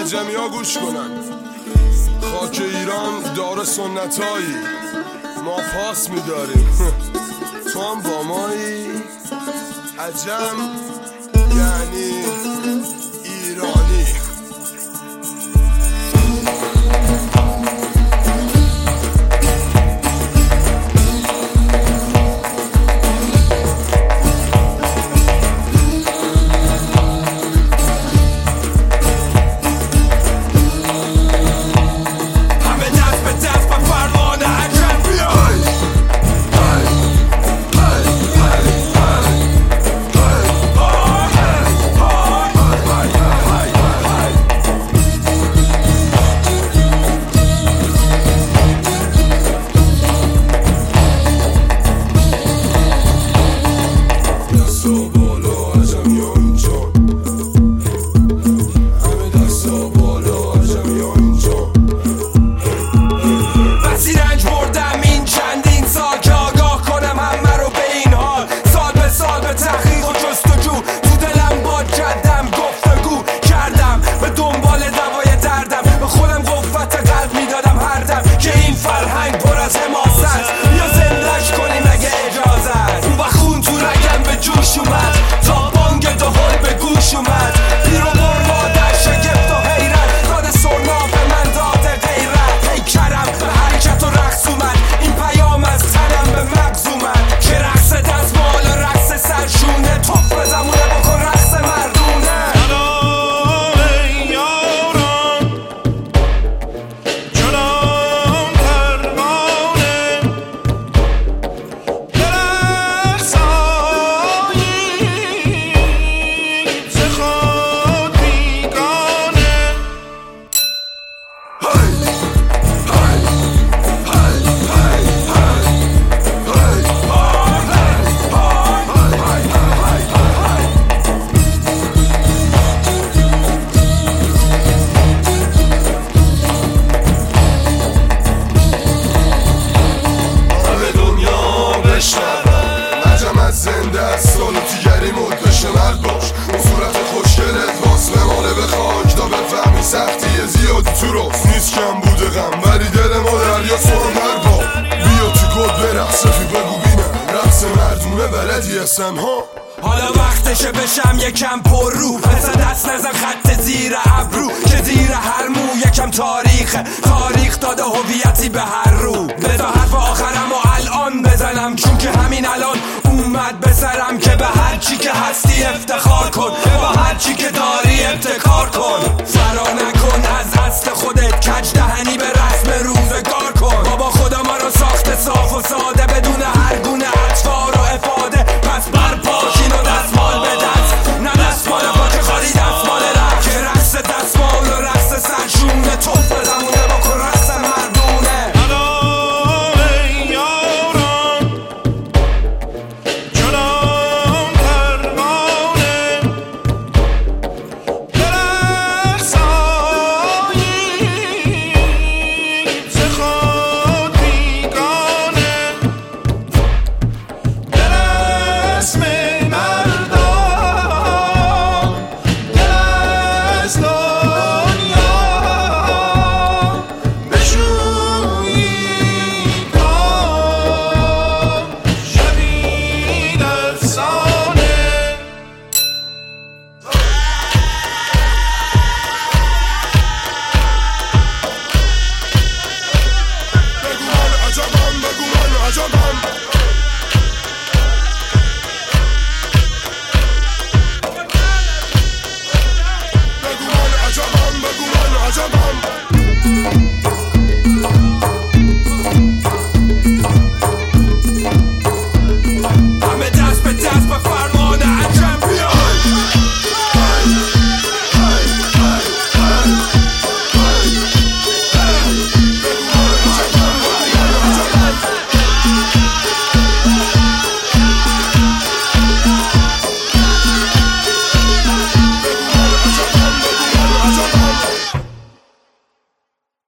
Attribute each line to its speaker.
Speaker 1: عجمی ها گوش کنن. خاک ایران داره سنتایی، ما پاس میداریم تو هم با مایی. عجم یعنی ایرانی. سالو تیگری مدش مرد باش، صورت خوشگلت واسه ماله به خاک تا بفهمی سختی زیادی تو راست نیست. کم بوده غم ولی دل ما دریا سرمر با. بیا تو گل برقص فی بگو بینم رقص مردونه بلدی هستن ها.
Speaker 2: حالا وقتشه بشم یکم پر رو، پس دست نزن خط زیر ابرو که زیر هر مو یکم تاریخه. تاریخ داده هویتی به هر رو. بذار حرف آخرم و الان بزنم چون که همین الان اومد به سرم که به هر چی که هستی افتخار کن، با هر چی که داری